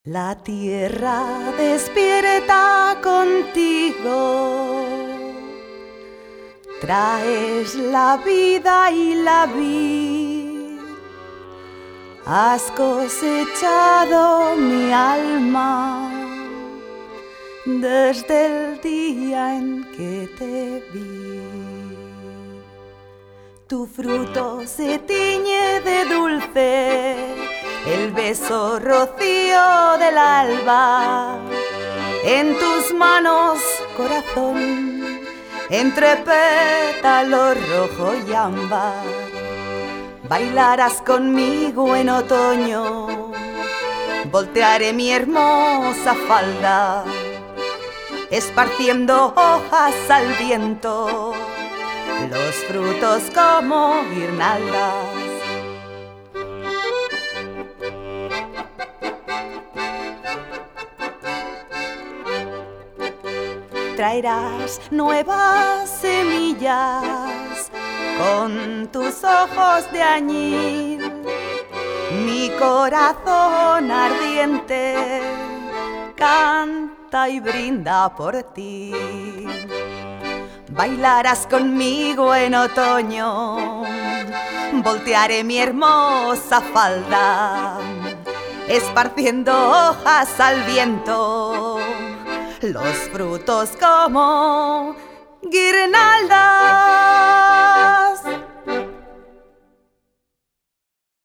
La tierra despierta contigo, traes la vida y la vid. Has cosechado mi alma desde el día en que te vi. Tu fruto se tiñe de dulce, el beso rocío del alba. En tus manos, corazón, entre pétalos rojo y ámbar. Bailarás conmigo en otoño, voltearé mi hermosa falda, esparciendo hojas al viento, los frutos como guirnaldas. Traerás nuevas semillas con tus ojos de añil, mi corazón ardiente canta y brinda por ti. Bailarás conmigo en otoño, voltearé mi hermosa falda, esparciendo hojas al viento, los frutos como guirnaldas.